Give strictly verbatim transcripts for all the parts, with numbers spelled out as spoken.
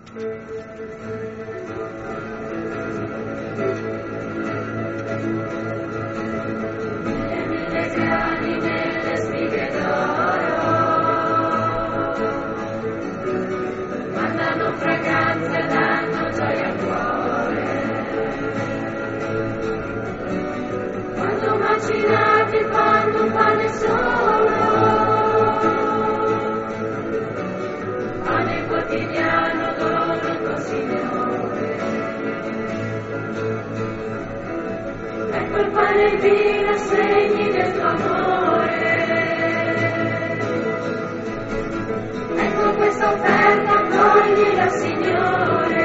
Macinati fanno un pane solo, pane quotidiano dono tuo Signore. Ecco il pane e il vino, segni del tuo amore. Ecco questa offerta, accoglila Signore.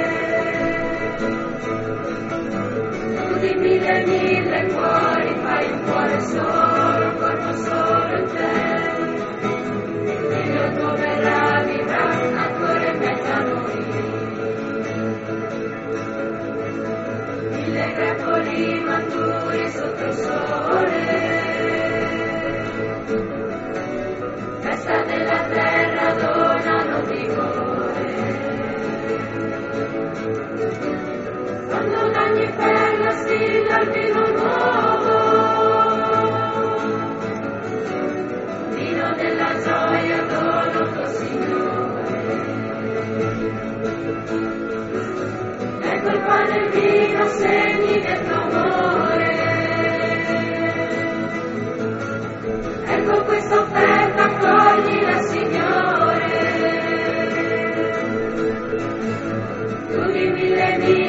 Tu di mille e mille cuori fai un cuore solo, un corpo solo in te. Figlio tuo verrà, vivrà ancora in mezzo a noi. Mille grappoli maturi sotto il sole, festa della terra donano vigore. Quando da ogni perla stilla il vino nuovo, vino della gioia dono tuo Signore. Ecco il pane e il vino, segni del tuo amore. Ecco questa offerta, accoglila Signore. Tu di mille mille